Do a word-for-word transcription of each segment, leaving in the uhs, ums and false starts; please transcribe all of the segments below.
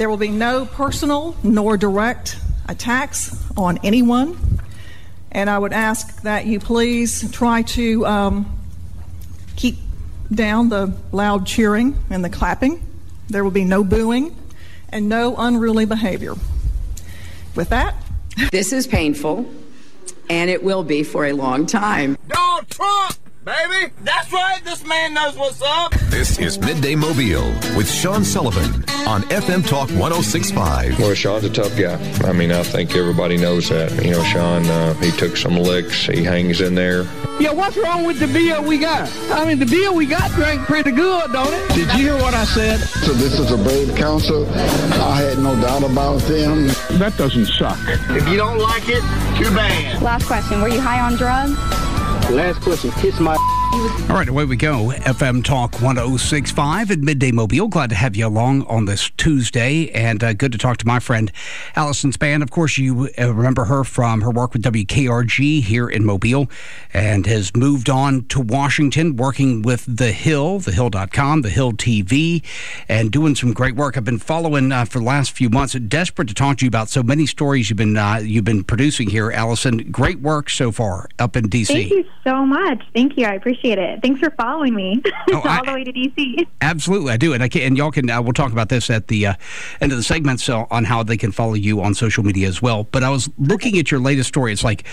There will be no personal nor direct attacks on anyone. And I would ask that you please try to um, keep down the loud cheering and the clapping. There will be no booing and no unruly behavior. With that, this is painful, and it will be for a long time. Donald Trump, baby! That's right, this man knows what's up! This is Midday Mobile with Sean Sullivan on F M Talk one oh six point five. Well, Sean's a tough guy. I mean, I think everybody knows that. You know, Sean, uh, he took some licks. He hangs in there. Yeah, what's wrong with the beer we got? I mean, the beer we got drank pretty good, don't it? Did you hear what I said? So this is a brave council. I had no doubt about them. That doesn't suck. If you don't like it, too bad. Last question, were you high on drugs? Last question, kiss my... All right, away we go. F M Talk one oh six point five at Midday Mobile. Glad to have you along on this Tuesday, and uh, good to talk to my friend Allison Spann. Of course, you uh, remember her from her work with W K R G here in Mobile, and has moved on to Washington, working with The Hill, the hill dot com, The Hill T V, and doing some great work. I've been following uh, for the last few months. Desperate to talk to you about so many stories you've been uh, you've been producing here, Allison. Great work so far up in D C. Thank you so much. Thank you. I appreciate it. Thanks for following me oh, all I, the way to D C. Absolutely, I do, and I can, and y'all can. Uh, we'll talk about this at the uh, end of the segment, so on how they can follow you on social media as well. But I was looking at your latest story. It's like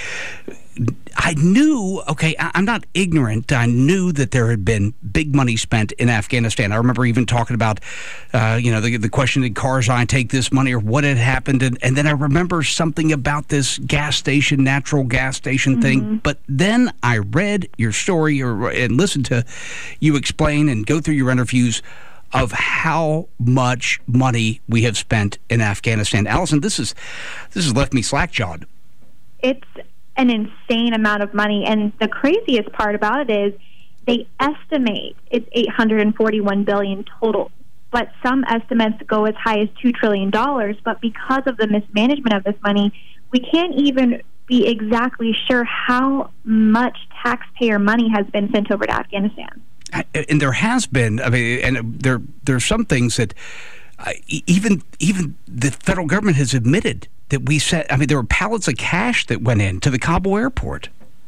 I knew. Okay, I, I'm not ignorant. I knew that there had been big money spent in Afghanistan. I remember even talking about, uh, you know, the the question: did Karzai take this money, or what had happened? And, and then I remember something about this gas station, natural gas station mm-hmm. thing. But then I read your story or and listened to you explain and go through your interviews of how much money we have spent in Afghanistan. Allison, this is this has left me slack-jawed. It's an insane amount of money, and the craziest part about it is they estimate it's eight hundred forty-one billion dollars total, but some estimates go as high as two trillion dollars. But because of the mismanagement of this money, we can't even be exactly sure how much taxpayer money has been sent over to Afghanistan. And there has been, I mean, and there there's some things that uh, even even the federal government has admitted that we set. I mean, there were pallets of cash that went in to the Kabul airport.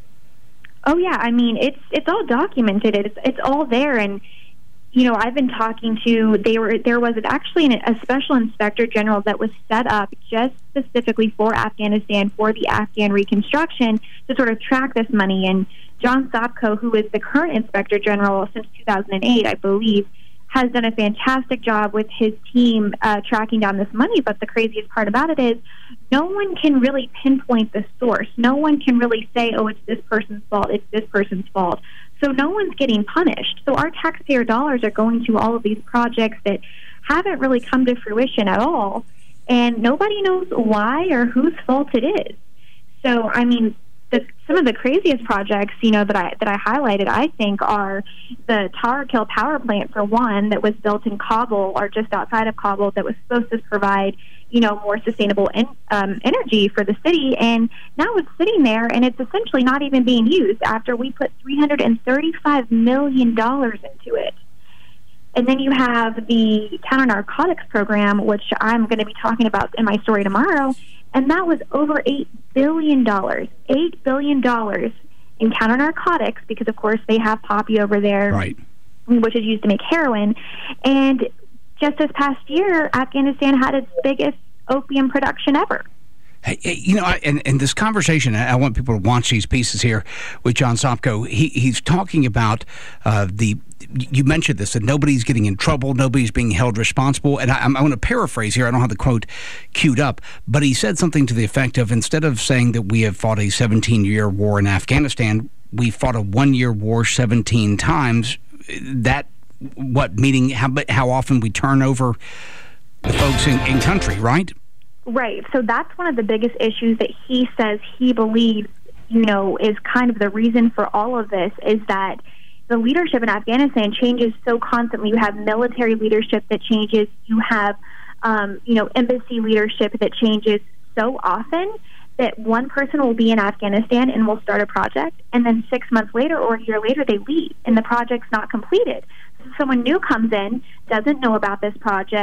Oh yeah, I mean, it's it's all documented. It's it's all there, and you know, I've been talking to. They were there was actually an, a special inspector general that was set up just specifically for Afghanistan, for the Afghan reconstruction, to sort of track this money. And John Sopko, who is the current inspector general since two thousand eight, I believe, has done a fantastic job with his team uh, tracking down this money. But the craziest part about it is no one can really pinpoint the source. No one can really say, oh, it's this person's fault, it's this person's fault. So no one's getting punished. So our taxpayer dollars are going to all of these projects that haven't really come to fruition at all, and nobody knows why or whose fault it is. So, I mean, the, some of the craziest projects, you know, that I that I highlighted, I think, are the Tarakil power plant, for one, that was built in Kabul or just outside of Kabul, that was supposed to provide, you know, more sustainable en- um, energy for the city, and now it's sitting there and it's essentially not even being used after we put three hundred thirty-five million dollars into it. And then you have the counter-narcotics program, which I'm going to be talking about in my story tomorrow, and that was over eight billion dollars. eight billion dollars in counter-narcotics, because, of course, they have poppy over there, right, which is used to make heroin. And just this past year, Afghanistan had its biggest opium production ever. Hey, you know, in, in this conversation, I want people to watch these pieces here with John Sopko. He, he's talking about uh, the, you mentioned this, that nobody's getting in trouble, nobody's being held responsible. And I, I'm going to paraphrase here. I don't have the quote queued up, but he said something to the effect of, instead of saying that we have fought a seventeen-year war in Afghanistan, we fought a one-year war seventeen times. That, what, meaning how, how often we turn over the folks in, in country, right? Right. So that's one of the biggest issues that he says he believes, you know, is kind of the reason for all of this, is that the leadership in Afghanistan changes so constantly. You have military leadership that changes. You have, um, you know, embassy leadership that changes so often that one person will be in Afghanistan and will start a project, and then six months later or a year later they leave and the project's not completed. So someone new comes in, doesn't know about this project,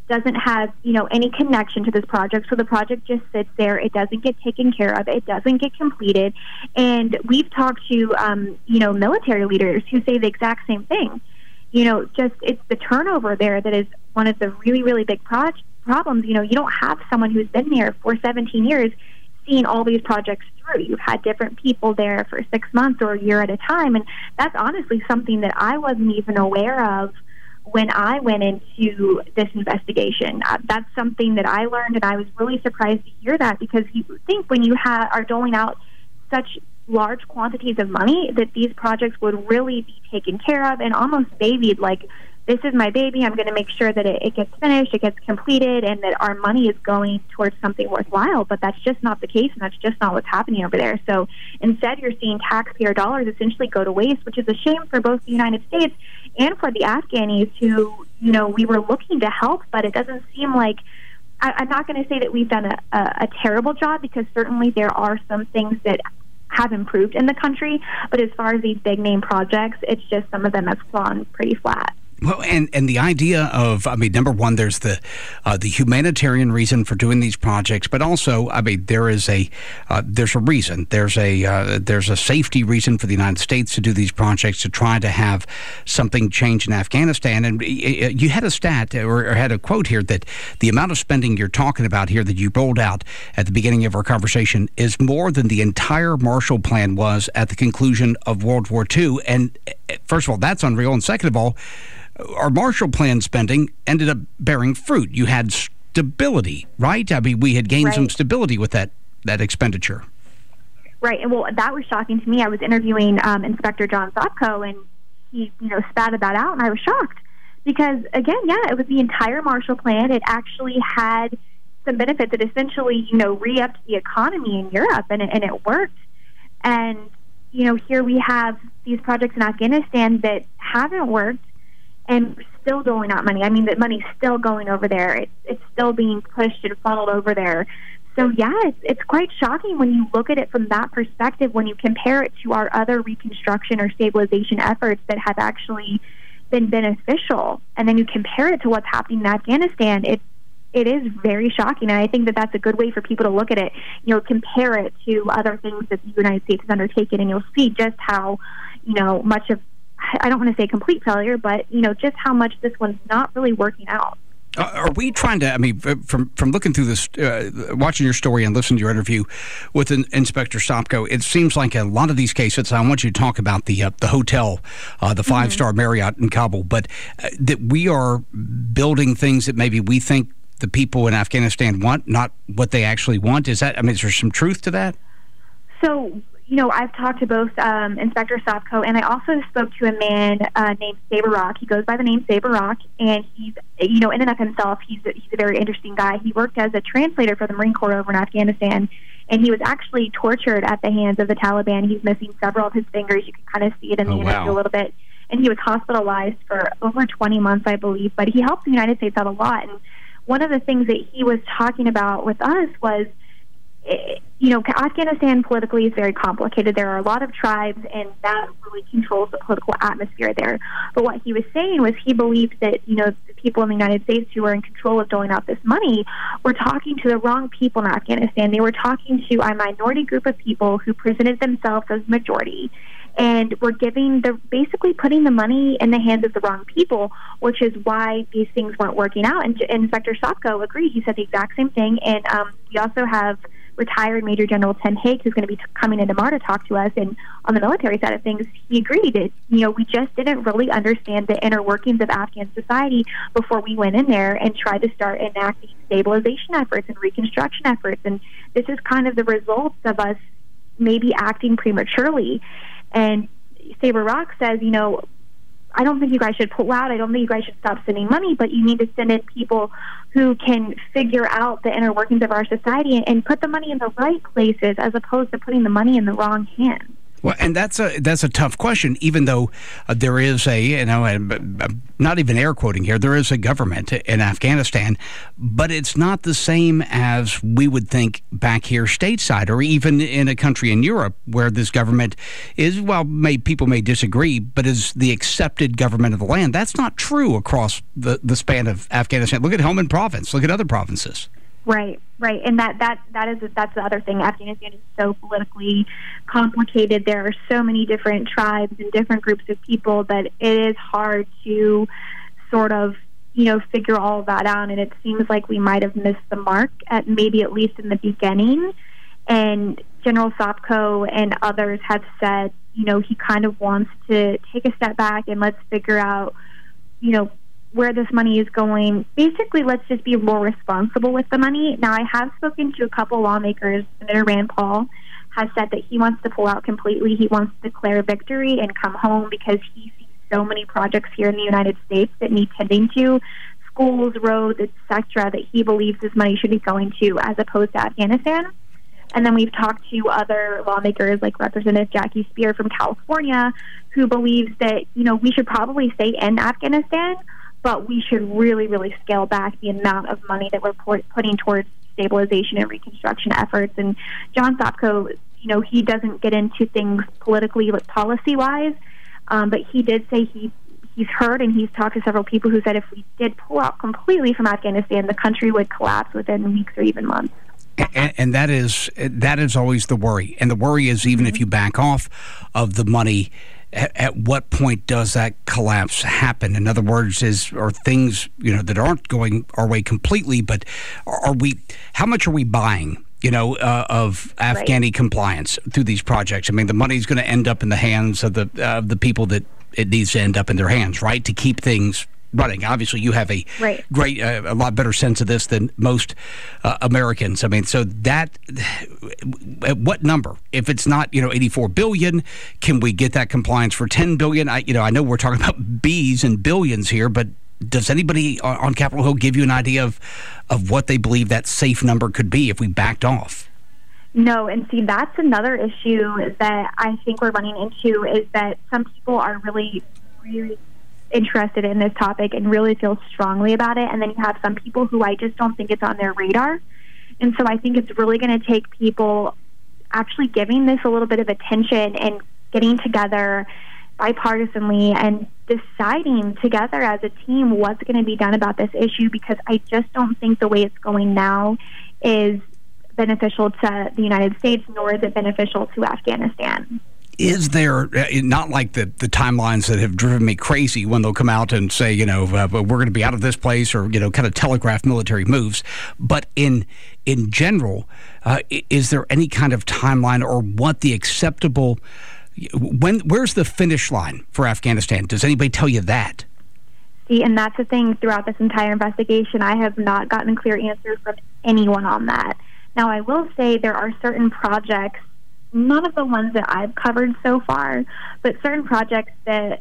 doesn't have, you know, any connection to this project. So the project just sits there. It doesn't get taken care of. It doesn't get completed. And we've talked to, um, you know, military leaders who say the exact same thing. You know, just it's the turnover there that is one of the really, really big pro- problems. You know, you don't have someone who's been there for seventeen years seeing all these projects through. You've had different people there for six months or a year at a time. And that's honestly something that I wasn't even aware of when I went into this investigation. Uh, that's something that I learned, and I was really surprised to hear that, because you think when you ha- are doling out such large quantities of money that these projects would really be taken care of and almost babied, like, this is my baby, I'm going to make sure that it, it gets finished, it gets completed, and that our money is going towards something worthwhile. But that's just not the case, and that's just not what's happening over there. So instead, you're seeing taxpayer dollars essentially go to waste, which is a shame for both the United States and for the Afghanis who, you know, we were looking to help, but it doesn't seem like, I, I'm not going to say that we've done a, a, a terrible job, because certainly there are some things that have improved in the country, but as far as these big name projects, it's just some of them have gone pretty flat. Well, and, and the idea of, I mean, number one, there's the uh, the humanitarian reason for doing these projects, but also, I mean, there is a uh, there's a reason, there's a uh, there's a safety reason for the United States to do these projects, to try to have something change in Afghanistan. And you had a stat or, or had a quote here that the amount of spending you're talking about here that you rolled out at the beginning of our conversation is more than the entire Marshall Plan was at the conclusion of World War Two. And first of all, that's unreal. And second of all, our Marshall Plan spending ended up bearing fruit. You had stability, right? I mean, we had gained right. some stability with that, that expenditure. Right, and well, that was shocking to me. I was interviewing um, Inspector John Sopko, and he, you know, spatted that out, and I was shocked. Because, again, yeah, it was the entire Marshall Plan. It actually had some benefits that essentially, you know, re-upped the economy in Europe, and it, and it worked. And, you know, here we have these projects in Afghanistan that haven't worked, and still doling out money. I mean, that money's still going over there. It's, it's still being pushed and funneled over there. So, yeah, it's, it's quite shocking when you look at it from that perspective, when you compare it to our other reconstruction or stabilization efforts that have actually been beneficial. And then you compare it to what's happening in Afghanistan, it, it is very shocking. And I think that that's a good way for people to look at it. You know, compare it to other things that the United States has undertaken, and you'll see just how, you know, much of, I don't want to say complete failure, but, you know, just how much this one's not really working out. Uh, are we trying to, I mean, from from looking through this, uh, watching your story and listening to your interview with an Inspector Sopko, it seems like a lot of these cases, I want you to talk about the uh, the hotel, uh, the five-star mm-hmm. Marriott in Kabul, but uh, that we are building things that maybe we think the people in Afghanistan want, not what they actually want. Is that, I mean, is there some truth to that? So, you know, I've talked to both um, Inspector Sopko, and I also spoke to a man uh, named Saber Rock. He goes by the name Saber Rock, and he's, you know, in and of himself, he's a, he's a very interesting guy. He worked as a translator for the Marine Corps over in Afghanistan, and he was actually tortured at the hands of the Taliban. He's missing several of his fingers. You can kind of see it in the oh, interview wow. a little bit. And he was hospitalized for over twenty months, I believe, but he helped the United States out a lot. And one of the things that he was talking about with us was, you know, Afghanistan politically is very complicated. There are a lot of tribes, and that really controls the political atmosphere there. But what he was saying was he believed that, you know, the people in the United States who are in control of doling out this money were talking to the wrong people in Afghanistan. They were talking to a minority group of people who presented themselves as majority, and were giving the basically putting the money in the hands of the wrong people, which is why these things weren't working out. And, and Inspector Sopko agreed. He said the exact same thing. And um, we also have retired Major General Tim Hague, who's going to be t- coming in tomorrow to talk to us. And on the military side of things, he agreed that, you know, we just didn't really understand the inner workings of Afghan society before we went in there and tried to start enacting stabilization efforts and reconstruction efforts. And this is kind of the results of us maybe acting prematurely. And Saber Rock says, you know, I don't think you guys should pull out. I don't think you guys should stop sending money, but you need to send in people who can figure out the inner workings of our society and put the money in the right places as opposed to putting the money in the wrong hands. Well, and that's a that's a tough question, even though uh, there is a, you know, a, a, not even air quoting here, there is a government in Afghanistan, but it's not the same as we would think back here stateside, or even in a country in Europe where this government is, well, may, people may disagree, but is the accepted government of the land. That's not true across the, the span of Afghanistan. Look at Helmand Province. Look at other provinces. Right, right, and that, that that is that's the other thing. Afghanistan is so politically complicated. There are so many different tribes and different groups of people that it is hard to sort of, you know, figure all of that out. And it seems like we might have missed the mark at maybe at least in the beginning. And General Sopko and others have said, you know, he kind of wants to take a step back and let's figure out, you know, where this money is going. Basically, let's just be more responsible with the money. Now, I have spoken to a couple lawmakers. Senator Rand Paul has said that he wants to pull out completely. He wants to declare victory and come home because he sees so many projects here in the United States that need tending to, schools, roads, et cetera, that he believes this money should be going to as opposed to Afghanistan. And then we've talked to other lawmakers like Representative Jackie Speer from California, who believes that, you know, we should probably stay in Afghanistan, but we should really, really scale back the amount of money that we're putting towards stabilization and reconstruction efforts. And John Sopko, you know, he doesn't get into things politically, like policy-wise, um, but he did say he he's heard and he's talked to several people who said if we did pull out completely from Afghanistan, the country would collapse within weeks or even months. And, and that is that is always the worry. And the worry is even mm-hmm. if you back off of the money, at what point does that collapse happen? In other words, is are things, you know, that aren't going our way completely, but are we? How much are we buying, you know, uh, of Afghani right. compliance through these projects? I mean, the money's going to end up in the hands of the uh, the people that it needs to end up in their hands, right, to keep things running. Obviously, you have a right. great, uh, a lot better sense of this than most uh, Americans. I mean, so that, at what number? If it's not, you know, eighty-four billion, can we get that compliance for ten billion? I, you know, I know we're talking about B's and billions here, but does anybody on, on Capitol Hill give you an idea of, of what they believe that safe number could be if we backed off? No, and see, that's another issue that I think we're running into is that some people are really, really interested in this topic and really feel strongly about it, and then you have some people who I just don't think it's on their radar. And so I think it's really going to take people actually giving this a little bit of attention and getting together bipartisanly and deciding together as a team what's going to be done about this issue, because I just don't think the way it's going now is beneficial to the United States, nor is it beneficial to Afghanistan. Is there, not like the, the timelines that have driven me crazy when they'll come out and say, you know, uh, we're going to be out of this place, or, you know, kind of telegraph military moves. But in in general, uh, is there any kind of timeline or what the acceptable, when where's the finish line for Afghanistan? Does anybody tell you that? See, and that's the thing throughout this entire investigation. I have not gotten clear answers from anyone on that. Now, I will say there are certain projects, none of the ones that I've covered so far, but certain projects that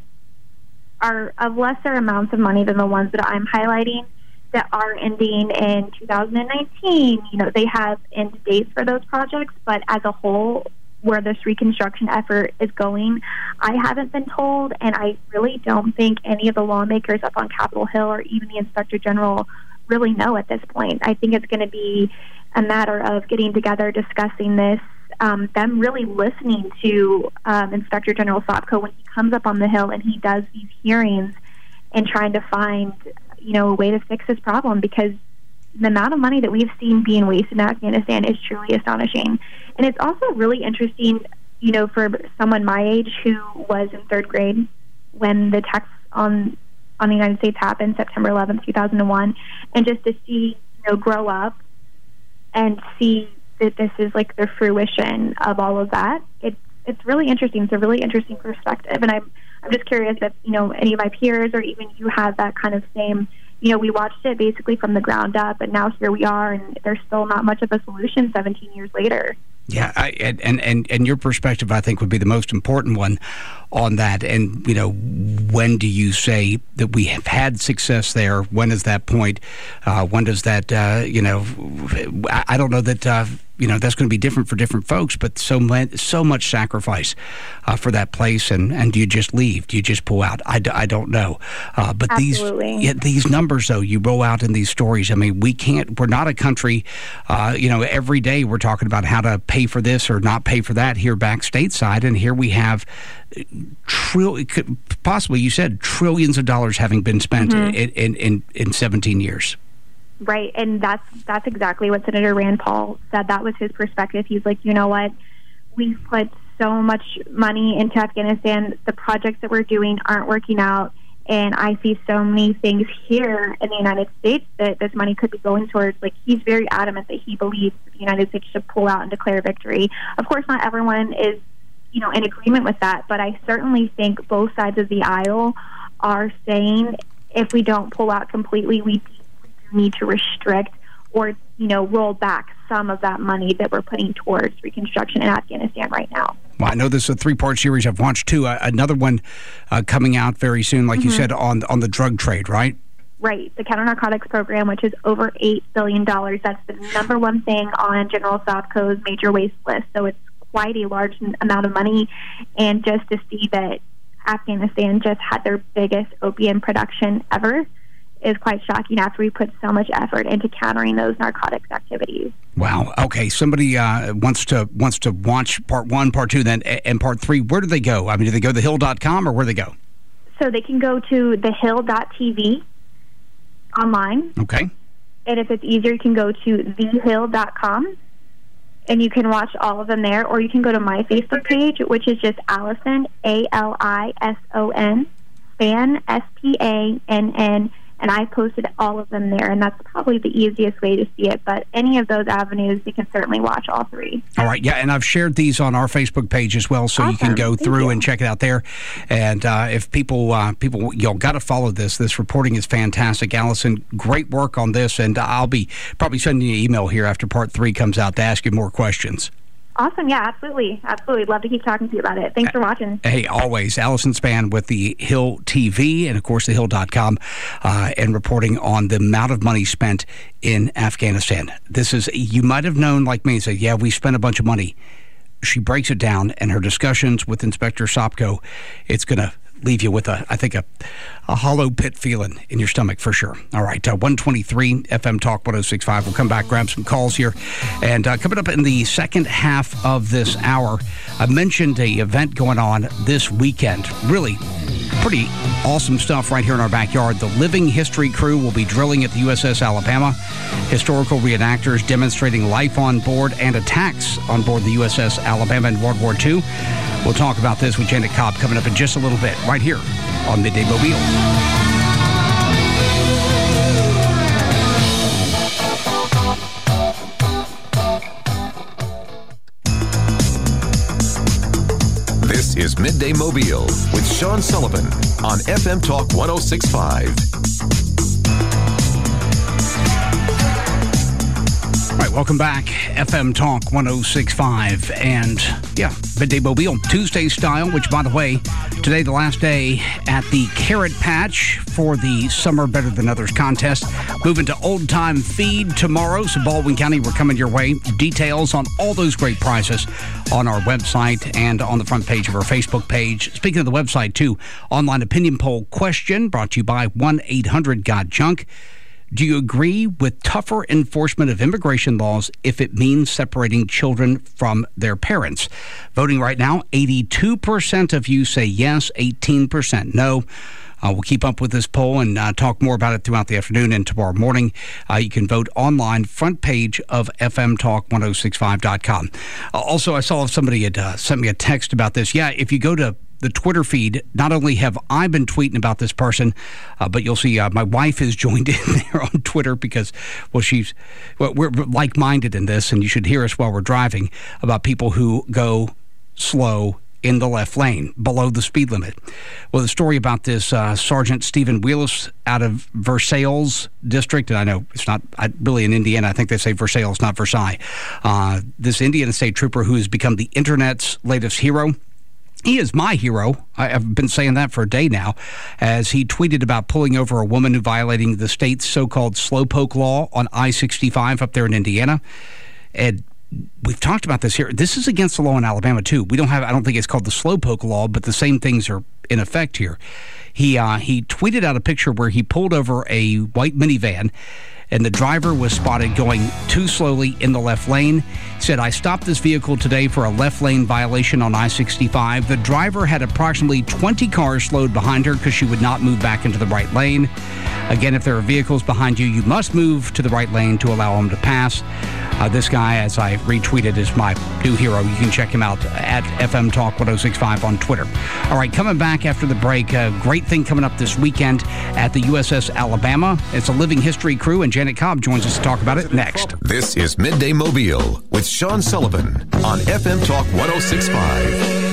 are of lesser amounts of money than the ones that I'm highlighting that are ending in two thousand nineteen. You know, they have end dates for those projects, but as a whole, where this reconstruction effort is going, I haven't been told, and I really don't think any of the lawmakers up on Capitol Hill or even the Inspector General really know at this point. I think it's going to be a matter of getting together, discussing this, Um, them really listening to um, Inspector General Sopko when he comes up on the Hill and he does these hearings and trying to find, you know, a way to fix this problem, because the amount of money that we've seen being wasted in Afghanistan is truly astonishing. And it's also really interesting, you know, for someone my age who was in third grade when the attacks on on the United States happened, September eleventh, two thousand one, and just to see, you know, grow up and see that this is like the fruition of all of that. It's it's really interesting. It's a really interesting perspective, and I'm I'm just curious if, you know, any of my peers or even you have that kind of same. You know, we watched it basically from the ground up, and now here we are, and there's still not much of a solution seventeen years later. Yeah, I, and, and and your perspective, I think, would be the most important one on that. And, you know, when do you say that we have had success there? When is that point? Uh, when does that, uh, you know, I, I don't know that, uh, you know, that's going to be different for different folks, but so much, so much sacrifice uh, for that place. And, and do you just leave? Do you just pull out? I, d- I don't know. Uh, but Absolutely. these yeah, these numbers, though, you roll out in these stories. I mean, we can't, we're not a country, uh, you know, every day we're talking about how to pay for this or not pay for that here back stateside. And here we have Trill, possibly, you said, trillions of dollars having been spent mm-hmm. in, in, in, in seventeen years. Right, and that's that's exactly what Senator Rand Paul said. That was his perspective. He's like, you know what? We've put so much money into Afghanistan. The projects that we're doing aren't working out, and I see so many things here in the United States that this money could be going towards. Like, he's very adamant that he believes that the United States should pull out and declare victory. Of course, not everyone is, you know, in agreement with that, but I certainly think both sides of the aisle are saying if we don't pull out completely, we need to restrict or, you know, roll back some of that money that we're putting towards reconstruction in Afghanistan right now. Well, I know this is a three-part series. I've watched two. Uh, another one uh, coming out very soon, like mm-hmm. you said, on on the drug trade, right? Right. The counter-narcotics program, which is over eight billion dollars. That's the number one thing on General Sovko's major waste list. So it's quite a large amount of money. And just to see that Afghanistan just had their biggest opium production ever is quite shocking after we put so much effort into countering those narcotics activities. Wow. Okay. Somebody uh, wants to wants to watch part one, part two, then and part three. Where do they go? I mean, do they go to the hill dot com or where do they go? So they can go to the hill dot t v online. Okay. And if it's easier, you can go to the hill dot com and you can watch all of them there, or you can go to my Facebook page, which is just Allison, A L I S O N, Spann, S P A N N, and I posted all of them there, and that's probably the easiest way to see it. But any of those avenues, you can certainly watch all three. All right, yeah, and I've shared these on our Facebook page as well, so awesome. You can go through and check it out there. And uh, if people, uh, people, y'all got to follow this. This reporting is fantastic. Allison, great work on this, and I'll be probably sending you an email here after part three comes out to ask you more questions. Awesome. Yeah, absolutely. Absolutely. Love to keep talking to you about it. Thanks for watching. Hey, always. Allison Spann with the Hill T V and, of course, the hill dot com uh, and reporting on the amount of money spent in Afghanistan. This is, you might have known, like me, and said, yeah, we spent a bunch of money. She breaks it down, and her discussions with Inspector Sopko, it's going to leave you with, a, I think, a, a hollow pit feeling in your stomach for sure. All right, uh, one twenty-three F M Talk one oh six point five. We'll come back, grab some calls here. And uh, coming up in the second half of this hour, I mentioned a event going on this weekend. Really pretty awesome stuff right here in our backyard. The Living History crew will be drilling at the U S S Alabama. Historical reenactors demonstrating life on board and attacks on board the U S S Alabama in World War Two. We'll talk about this with Janet Cobb coming up in just a little bit, right here on Midday Mobile. This is Midday Mobile with Sean Sullivan on F M Talk one oh six point five. All right, welcome back. F M Talk one oh six point five. And, yeah, Midday Mobile, Tuesday style, which, by the way, today the last day at the Carrot Patch for the Summer Better Than Others contest. Moving to Old Time Feed tomorrow. So, Baldwin County, we're coming your way. Details on all those great prizes on our website and on the front page of our Facebook page. Speaking of the website, too, online opinion poll question brought to you by one eight hundred got junk. Do you agree with tougher enforcement of immigration laws if it means separating children from their parents? Voting right now, eighty-two percent of you say yes, eighteen percent no. Uh, we'll keep up with this poll and uh, talk more about it throughout the afternoon and tomorrow morning. Uh, you can vote online, front page of F M Talk one oh six point five dot com. Uh, also, I saw somebody had uh, sent me a text about this. Yeah, if you go to the Twitter feed, not only have I been tweeting about this person, uh, but you'll see uh, my wife is joined in there on Twitter because, well, she's, well, we're like-minded in this, and you should hear us while we're driving about people who go slow in the left lane, below the speed limit. Well, the story about this uh, Sergeant Stephen Wheelis out of Versailles district, and I know it's not I, really in Indiana, I think they say Versailles, not Versailles. Uh, this Indiana state trooper who has become the internet's latest hero. He is my hero. I've been saying that for a day now, as he tweeted about pulling over a woman who violating the state's so-called slowpoke law on I sixty-five up there in Indiana. And we've talked about this here. This is against the law in Alabama, too. We don't have, I don't think it's called the slowpoke law, but the same things are in effect here. He, uh, he tweeted out a picture where he pulled over a white minivan, and the driver was spotted going too slowly in the left lane. He said, I stopped this vehicle today for a left lane violation on I sixty-five. The driver had approximately twenty cars slowed behind her because she would not move back into the right lane. Again, if there are vehicles behind you, you must move to the right lane to allow them to pass. Uh, this guy, as I retweeted, is my new hero. You can check him out at F M Talk ten sixty-five on Twitter. All right, coming back after the break, a great thing coming up this weekend at the U S S Alabama. It's a Living History crew, and Janet Cobb joins us to talk about it next. This is Midday Mobile with Sean Sullivan on F M Talk ten sixty-five.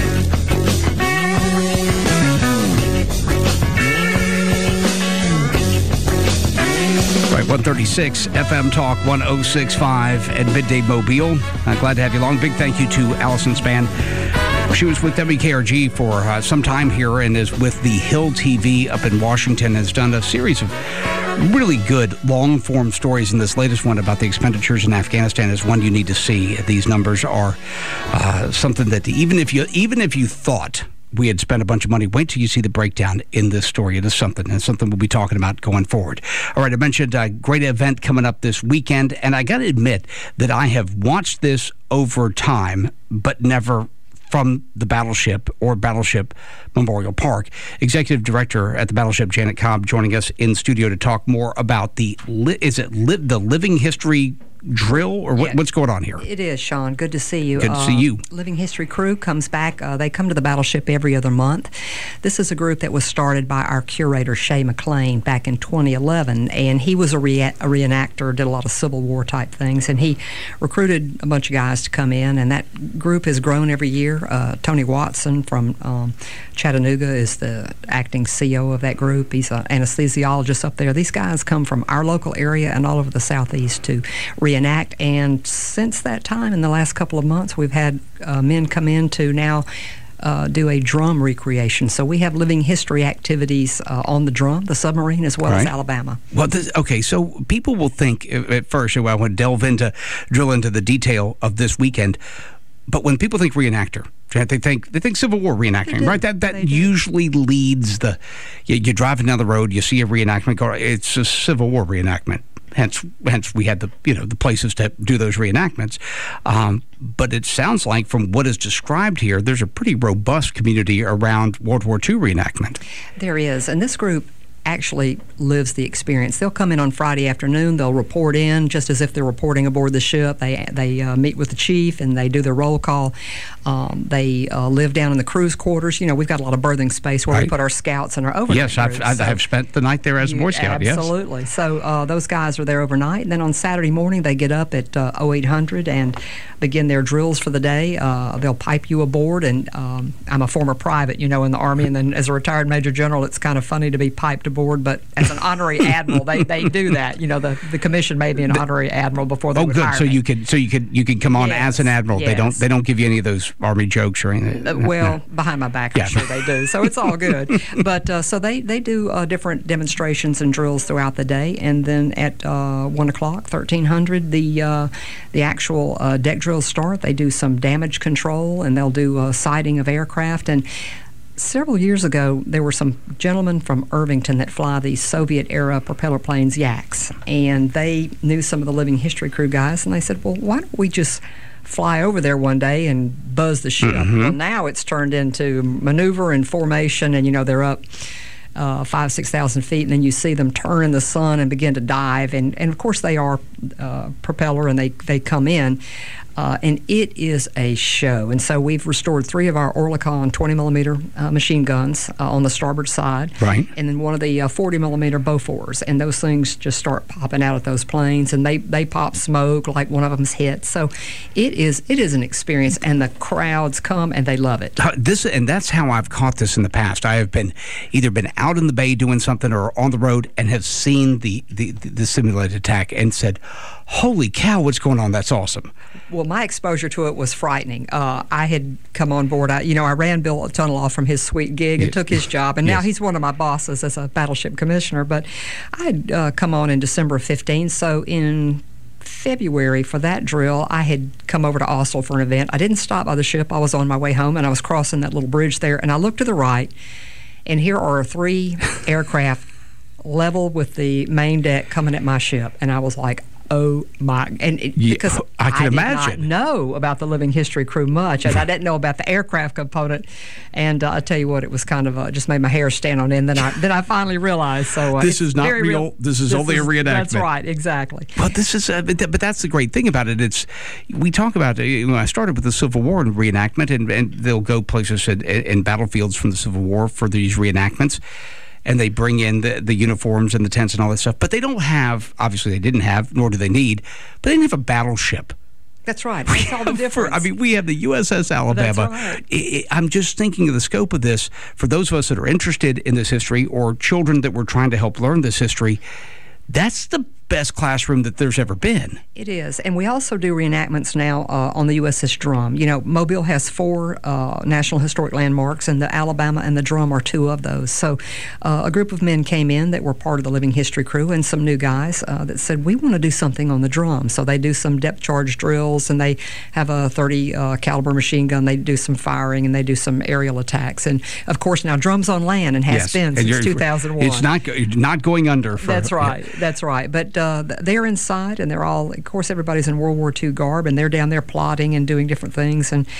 Right, one thirty-six F M Talk ten sixty-five at Midday Mobile. Uh, glad to have you along. Big thank you to Allison Spann. She was with W K R G for uh, some time here and is with the Hill T V up in Washington, has done a series of really good long-form stories, and this latest one about the expenditures in Afghanistan is one you need to see. These numbers are uh, something that even if you even if you thought we had spent a bunch of money, wait till you see the breakdown in this story. It is something, and something we'll be talking about going forward. All right, I mentioned a great event coming up this weekend, and I got to admit that I have watched this over time, but never from the Battleship or Battleship Memorial Park. Executive Director at the Battleship, Janet Cobb, joining us in studio to talk more about the, is it li- the Living History drill, or what, yeah, what's going on here? It is, Sean. Good to see you. Good to uh, see you. Living History crew comes back. Uh, they come to the Battleship every other month. This is a group that was started by our curator, Shay McLean, back in twenty eleven, and he was a, re- a reenactor, did a lot of Civil War type things, and he recruited a bunch of guys to come in, and that group has grown every year. Uh, Tony Watson from um, Chattanooga is the acting C E O of that group. He's an anesthesiologist up there. These guys come from our local area and all over the Southeast to reenact, and since that time, in the last couple of months, we've had uh, men come in to now uh, do a drum recreation. So we have living history activities uh, on the drum, the submarine, as well right. as Alabama. Well, this, okay, so people will think at first, well, I want to delve into, drill into the detail of this weekend, but when people think reenactor, they think they think Civil War reenacting, right? That that usually leads the. You, you're driving down the road, you see a reenactment go. It's a Civil War reenactment. Hence, hence we had the you know the places to do those reenactments. Um, but it sounds like from what is described here, there's a pretty robust community around World War Two reenactment. There is, and this group actually lives the experience. They'll come in on Friday afternoon. They'll report in just as if they're reporting aboard the ship. They they uh, meet with the chief and they do their roll call. Um, they uh, live down in the crew's quarters. You know, we've got a lot of berthing space where right. we put our scouts and our overnight Yes, I've, crews. I've, So I've spent the night there as a Boy Scout, yes. Absolutely. So uh, those guys are there overnight. And then on Saturday morning, they get up at uh, oh eight hundred and begin their drills for the day. Uh, they'll pipe you aboard. And um, I'm a former private, you know, in the Army. And then as a retired Major General, it's kind of funny to be piped aboard. But as an honorary admiral, they, they do that. You know, the, the commission made me an honorary admiral before they oh, would good. hire So me. you could so you could you could come on Yes, as an admiral. yes. They don't they don't give you any of those Army jokes or anything. Uh, well, behind my back, I'm Yeah. sure they do. So it's all good. But uh, so they they do uh, different demonstrations and drills throughout the day, and then at uh, one o'clock, thirteen hundred, the uh, the actual uh, deck drills start. They do some damage control, and they'll do uh, sighting of aircraft. And several years ago, there were some gentlemen from Irvington that fly these Soviet-era propeller planes, Yaks, and they knew some of the Living History crew guys, and they said, well, why don't we just fly over there one day and buzz the ship? Mm-hmm. Well, now it's turned into maneuver and formation, and, you know, they're up uh, five, six thousand feet, and then you see them turn in the sun and begin to dive, and, and of course they are uh, propeller, and they, they come in. Uh, and it is a show. And so we've restored three of our Oerlikon twenty millimeter uh, machine guns uh, on the starboard side. Right. And then one of the uh, forty millimeter Bofors. And those things just start popping out at those planes, and they, they pop smoke like one of them's hit. So it is it is an experience, and the crowds come and they love it. Uh, This and that's how I've caught this in the past. I have been either been out in the bay doing something or on the road and have seen the the, the simulated attack and said, holy cow, what's going on? That's awesome. Well, my exposure to it was frightening. Uh, I had come on board. I, you know, I ran Bill Tunnel off from his sweet gig and Yeah. took his job, and now Yes. he's one of my bosses as a battleship commissioner. But I had uh, come on in December of fifteen, so in February for that drill, I had come over to Austell for an event. I didn't stop by the ship. I was on my way home, and I was crossing that little bridge there, and I looked to the right, and here are three aircraft level with the main deck coming at my ship, and I was like, oh my, and it, yeah, because I can I did imagine. not know about the living history crew much, and I didn't know about the aircraft component, and uh, I tell you what, it was kind of uh, just made my hair stand on end. Then I then I finally realized. So uh, this is not real, real. This is this only is, a reenactment. That's right, exactly. But this is, uh, but, but that's the great thing about it. It's we talk about. You know, I started with the Civil War and reenactment, and, and they'll go places in, in battlefields from the Civil War for these reenactments. And they bring in the, the uniforms and the tents and all that stuff. But they don't have, obviously they didn't have, nor do they need, but they didn't have a battleship. That's right. That's all the difference. For, I mean, we have the U S S Alabama. That's right. I, I, I'm just thinking of the scope of this for those of us that are interested in this history or children that we're trying to help learn this history. That's the best classroom that there's ever been. It is. And we also do reenactments now uh, on the U S S Drum. You know, Mobile has four uh, National Historic Landmarks, and the Alabama and the Drum are two of those. So uh, a group of men came in that were part of the Living History crew, and some new guys uh, that said, we want to do something on the Drum. So they do some depth charge drills, and they have a thirty uh, caliber machine gun. They do some firing, and they do some aerial attacks. And, of course, now Drum's on land and has yes. been and since two thousand one. It's not, not going under. For, That's right. That's right. But uh, they're inside, and they're all, of course, everybody's in World War Two garb, and they're down there plotting and doing different things, and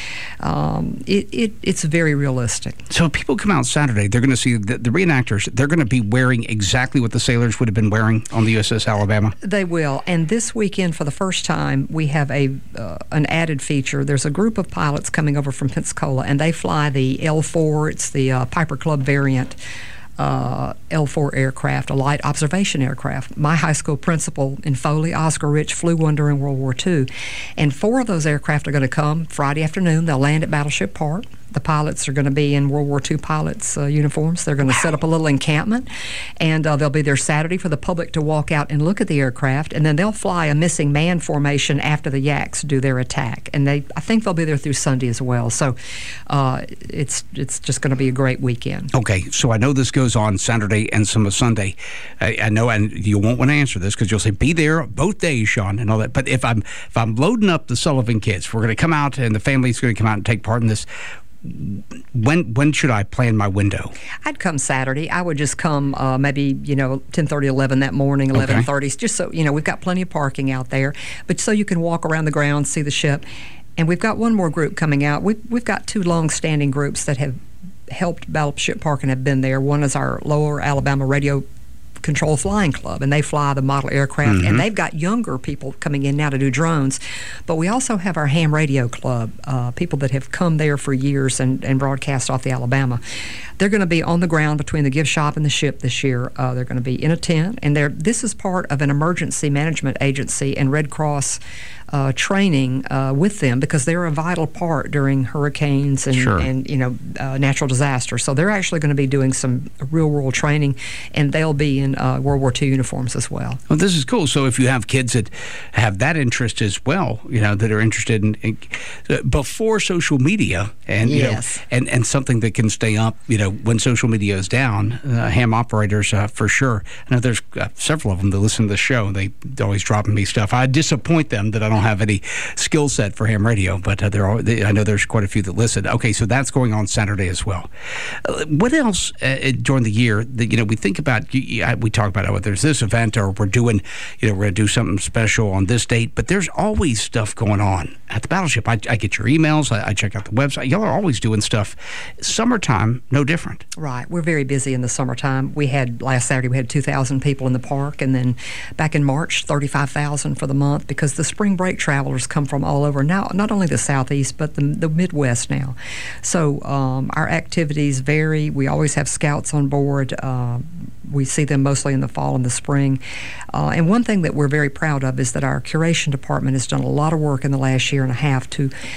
um, it, it it's very realistic. So if people come out Saturday, they're going to see the, the reenactors, they're going to be wearing exactly what the sailors would have been wearing on the U S S Alabama? They will, and this weekend, for the first time, we have a uh, an added feature. There's a group of pilots coming over from Pensacola, and they fly the L four, it's the uh, Piper Club variant, Uh, L four aircraft, a light observation aircraft. My high school principal in Foley, Oscar Rich, flew one during World War Two. And four of those aircraft are going to come Friday afternoon. They'll land at Battleship Park. The pilots are going to be in World War Two pilots' uh, uniforms. They're going to wow. set up a little encampment, and uh, they'll be there Saturday for the public to walk out and look at the aircraft, and then they'll fly a missing man formation after the Yaks do their attack. And they, I think they'll be there through Sunday as well. So uh, it's it's just going to be a great weekend. Okay, so I know this goes on Saturday and some of Sunday. I, I know, and you won't want to answer this because you'll say, be there both days, Sean, and all that. But if I'm if I'm loading up the Sullivan kids, we're going to come out, and the family's going to come out and take part in this. When when should I plan my window? I'd come Saturday. I would just come uh, maybe, you know, ten thirty, eleven that morning, eleven thirty, okay. Just so, you know, we've got plenty of parking out there, but so you can walk around the grounds, see the ship. And we've got one more group coming out. We've, we've got two long-standing groups that have helped Battleship Park and have been there. One is our Lower Alabama Radio Control Flying Club, and they fly the model aircraft, mm-hmm. and they've got younger people coming in now to do drones. But we also have our Ham Radio Club, uh, people that have come there for years and, and broadcast off the Alabama. They're going to be on the ground between the gift shop and the ship this year. Uh, they're going to be in a tent, and they're, this is part of an emergency management agency and Red Cross uh, training uh, with them, because they're a vital part during hurricanes and, sure. and you know uh, natural disasters. So they're actually going to be doing some real-world training, and they'll be in uh, World War Two uniforms as well. Well, this is cool. So if you have kids that have that interest as well, you know, that are interested in, in uh, before social media, and you yes. know, and and something that can stay up, you know, when social media is down, uh, ham operators uh, for sure. I know there's uh, several of them that listen to the show. They, they're always dropping me stuff. I disappoint them that I don't have any skill set for ham radio, but uh, all, they, I know there's quite a few that listen. Okay, so that's going on Saturday as well. Uh, what else uh, during the year that, you know, we think about, you, you, we talk about, oh, there's this event, or we're doing, you know, we're going to do something special on this date, but there's always stuff going on at the Battleship. I, I get your emails, I, I check out the website. Y'all are always doing stuff. Summertime, no different. Right. We're very busy in the summertime. We had, last Saturday, we had two thousand people in the park, and then back in March, thirty-five thousand for the month, because the spring break travelers come from all over, now not only the Southeast, but the, the Midwest now. So um, our activities vary. We always have scouts on board. Uh, we see them mostly in the fall and the spring. Uh, and one thing that we're very proud of is that our curation department has done a lot of work in the last year and a half to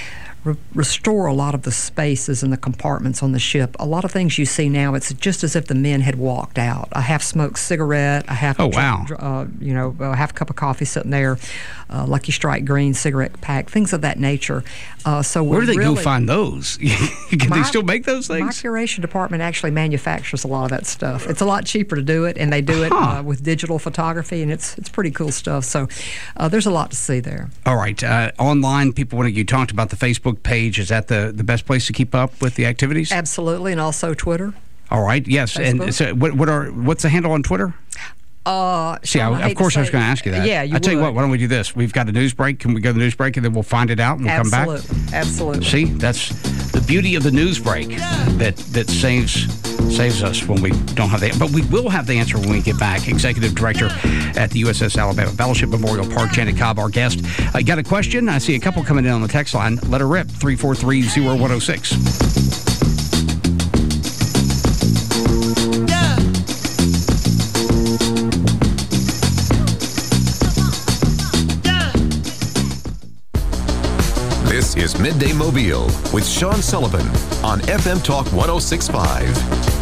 re- restore a lot of the spaces and the compartments on the ship. A lot of things you see now, it's just as if the men had walked out. A half-smoked cigarette, a half, oh, wow. uh, you know, a half cup of coffee sitting there, uh, Lucky Strike green cigarette pack, things of that nature. Uh, so where do they really, go find those? Can my, they still make those things? My curation department actually manufactures a lot of that stuff. It's a lot cheaper to do it, and they do it huh. uh, with digital photography, and it's it's pretty cool stuff. So uh, there's a lot to see there. All right. Uh, online, people, when you talked about the Facebook page, is that the, the best place to keep up with the activities? Absolutely, and also Twitter. All right. Yes. Facebook. And so what, what are what's the handle on Twitter? Uh, See, Sean, I, I of course to I was say, going to ask you that. Yeah, you I tell you would. what, why don't we do this? We've got a news break. Can we go to the news break and then we'll find it out and we'll Absolutely. come back? Absolutely. See, that's the beauty of the news break that that saves saves us when we don't have the. But we will have the answer when we get back. Executive Director at the U S S Alabama Battleship Memorial Park, Janet Cobb, our guest. I got a question. I see a couple coming in on the text line. Let her rip. three four three, zero one zero six. This is Midday Mobile with Sean Sullivan on F M Talk one oh six point five.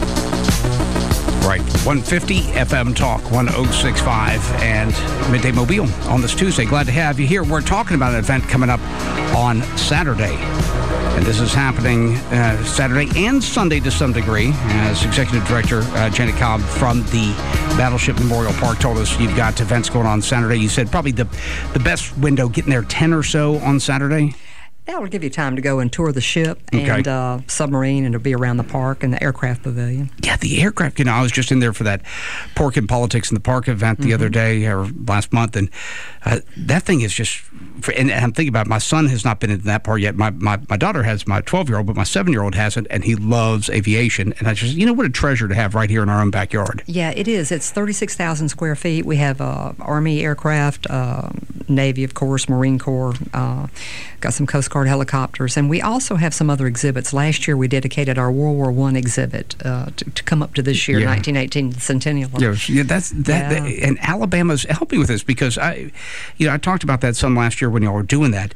Right, one fifty F M Talk one oh six point five and Midday Mobile on this Tuesday. Glad to have you here. We're talking about an event coming up on Saturday. And this is happening uh, Saturday and Sunday to some degree. As Executive Director uh, Janet Cobb from the Battleship Memorial Park told us, you've got events going on Saturday. You said probably the, the best window, getting there ten or so on Saturday? That'll give you time to go and tour the ship Okay. and uh, submarine, and it'll be around the park and the aircraft pavilion. Yeah, the aircraft, you know, I was just in there for that Pork and Politics in the Park event the mm-hmm. other day, or last month, and uh, that thing is just, and I'm thinking about it, my son has not been in that part yet. My, my, my daughter has, my twelve-year-old, but my seven-year-old hasn't, and he loves aviation, and I just, you know, what a treasure to have right here in our own backyard. Yeah, it is. It's thirty-six thousand square feet. We have uh, Army aircraft, uh, Navy, of course, Marine Corps, uh, got some Coast Guard helicopters, and we also have some other exhibits. Last year, we dedicated our World War One exhibit uh, to, to come up to this year, yeah. nineteen eighteen centennial. Yeah, yeah that's that, yeah. that, and Alabama's helping with this because I, you know, I talked about that some last year when y'all were doing that,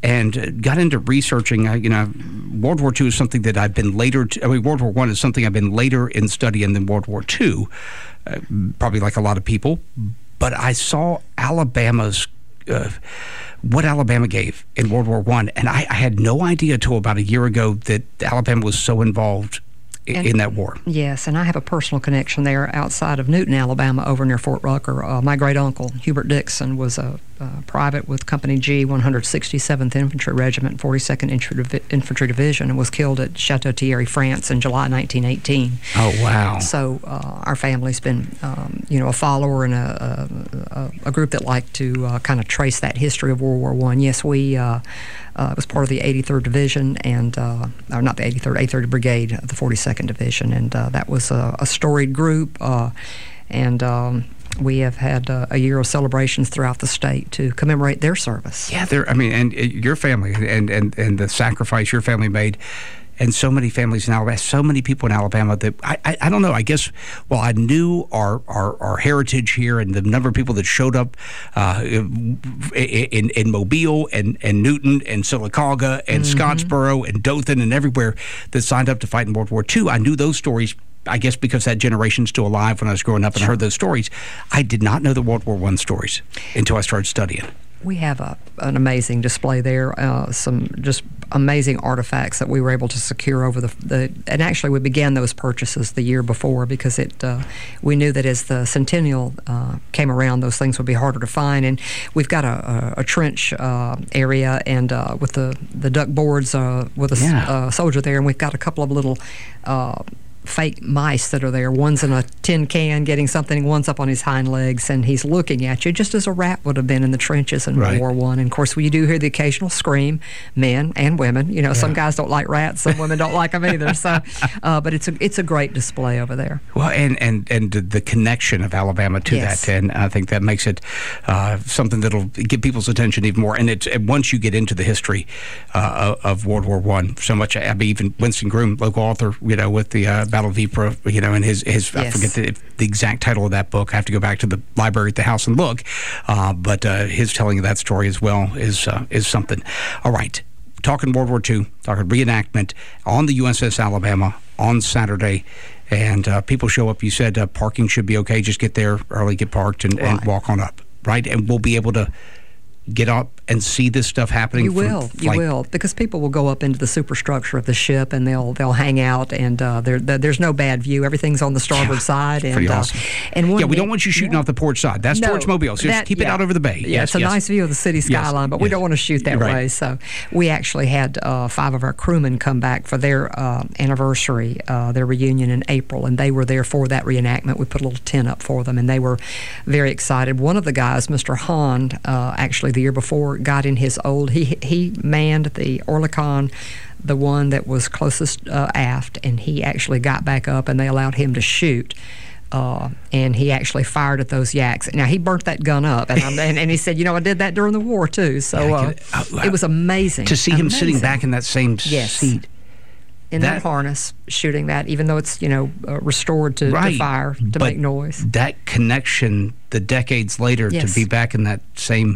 and got into researching. Uh, you know, World War Two is something that I've been later. To, I mean, World War One is something I've been later in studying than World War Two, uh, probably like a lot of people. But I saw Alabama's. Uh, what Alabama gave in World War One, and I, I had no idea until about a year ago that Alabama was so involved in, and, in that war. Yes, and I have a personal connection there outside of Newton, Alabama, over near Fort Rucker. Uh, my great uncle Hubert Dixon was a uh, private with Company G, one hundred sixty-seventh Infantry Regiment, forty-second Infantry, Infantry Division, and was killed at Chateau Thierry, France, in July nineteen eighteen. Oh wow! So uh, our family's been, um, you know, a follower and a, a, a group that like to uh, kind of trace that history of World War One. Yes, we. Uh, Uh, was part of the eighty-third Division, and uh, or not the eighty-third, eighty-third Brigade, the forty-second Division, and uh, that was a, a storied group. Uh, and um, we have had uh, a year of celebrations throughout the state to commemorate their service. Yeah, there. I mean, and uh, your family, and, and and the sacrifice your family made. And so many families in Alabama, so many people in Alabama that I, I, I don't know. I guess, well, I knew our, our, our heritage here and the number of people that showed up uh, in, in in Mobile and, and Newton and Sylacauga and mm-hmm. Scottsboro and Dothan and everywhere that signed up to fight in World War Two. I knew those stories. I guess because that generation's still alive when I was growing up and sure. I heard those stories. I did not know the World War One stories until I started studying. We have a, an amazing display there, uh, some just amazing artifacts that we were able to secure over the, the and actually we began those purchases the year before because it uh, we knew that as the centennial uh, came around, those things would be harder to find. And we've got a, a, a trench uh, area and uh, with the, the duck boards uh, with a yeah. uh, soldier there, and we've got a couple of little uh, fake mice that are there. One's in a tin can getting something, one's up on his hind legs, and he's looking at you just as a rat would have been in the trenches in right. World War One. And of course, we do hear the occasional scream, men and women. You know, yeah. some guys don't like rats, some women don't like them either. So, uh, but it's a it's a great display over there. Well, and and and the connection of Alabama to yes. that, and I think that makes it uh, something that'll get people's attention even more. And it's and once you get into the history uh, of World War One, so much. I mean, even Winston Groom, local author, you know, with the uh, Battle of Ypres, you know, and his, his yes. I forget the, the exact title of that book. I have to go back to the library at the house and look. Uh, but uh, his telling of that story as well is uh, is something. All right. talking World War Two, talking reenactment on the U S S Alabama on Saturday. And uh, people show up. You said uh, parking should be okay. Just get there early, get parked, and, right. and walk on up, right? And we'll be able to get up and see this stuff happening. You will, from, you like, will, because people will go up into the superstructure of the ship and they'll they'll hang out, and uh, there there's no bad view. Everything's on the starboard yeah, side, and pretty uh, awesome. and one, yeah, we don't want you shooting yeah. off the port side. That's no, towards Mobile. So that, just keep yeah. it out over the bay. Yeah, yes, it's a yes. nice view of the city skyline, yes, but we yes. don't want to shoot that right. way. So we actually had uh, five of our crewmen come back for their uh, anniversary, uh, their reunion in April, and they were there for that reenactment. We put a little tent up for them, and they were very excited. One of the guys, Mister Hahn, uh, actually the year before, got in his old. He he manned the Orlikon, the one that was closest uh, aft, and he actually got back up, and they allowed him to shoot. Uh, and he actually fired at those yaks. Now, he burnt that gun up, and, I'm, and, and he said, you know, I did that during the war, too. So yeah, uh, uh, it was amazing. To see amazing. him sitting back in that same yes. seat. In that, that harness, shooting that, even though it's, you know, uh, restored to, right. to fire, to but make noise. That connection, the decades later, yes. to be back in that same...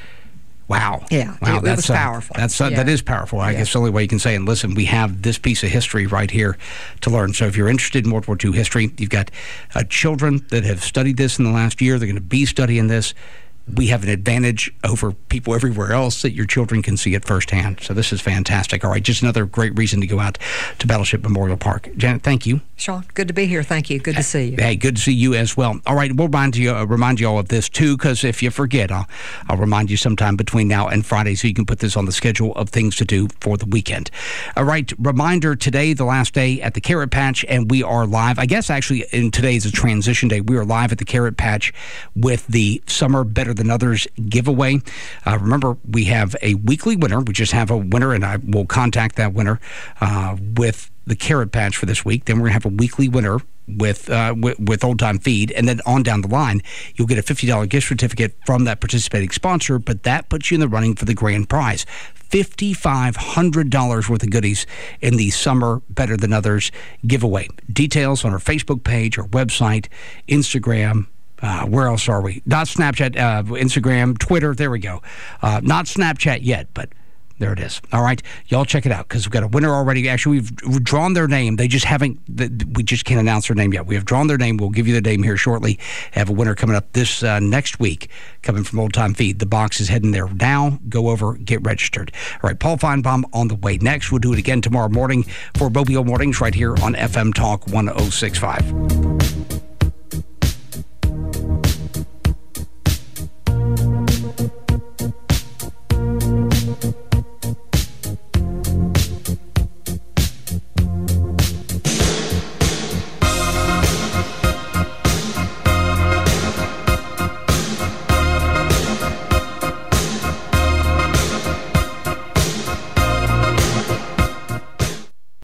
Wow. Yeah, wow, it, that's it was uh, powerful. That's uh, yeah. That is powerful. I yeah. guess the only way you can say, and listen, we have this piece of history right here to learn. So if you're interested in World War Two history, you've got uh, children that have studied this in the last year. They're going to be studying this. We have an advantage over people everywhere else that your children can see it firsthand. So this is fantastic. All right, just another great reason to go out to Battleship Memorial Park. Janet, thank you. Sean, good to be here. Thank you. Good to see you. Hey, good to see you as well. All right, we'll remind you, uh, remind you all of this, too, because if you forget, I'll, I'll remind you sometime between now and Friday so you can put this on the schedule of things to do for the weekend. All right, reminder, today, the last day at the Carrot Patch, and we are live. I guess, actually, in today is a transition day. We are live at the Carrot Patch with the Summer Better Than Others giveaway. Uh, remember, we have a weekly winner. We just have a winner, and I will contact that winner uh, with the Carrot Patch for this week. Then we're going to have a weekly winner with, uh, with with Old Time Feed, and then on down the line, you'll get a fifty dollars gift certificate from that participating sponsor, but that puts you in the running for the grand prize. five thousand five hundred dollars worth of goodies in the Summer Better Than Others giveaway. Details on our Facebook page, our website, Instagram. Uh, where else are we? Not Snapchat, uh, Instagram, Twitter. There we go. Uh, not Snapchat yet, but there it is. All right. Y'all check it out because we've got a winner already. Actually, we've, we've drawn their name. They just haven't, we just can't announce their name yet. We have drawn their name. We'll give you the name here shortly. Have a winner coming up this uh, next week coming from Old Time Feed. The box is heading there now. Go over, get registered. All right. Paul Feinbaum on the way next. We'll do it again tomorrow morning for Mobile Mornings right here on F M Talk one oh six point five.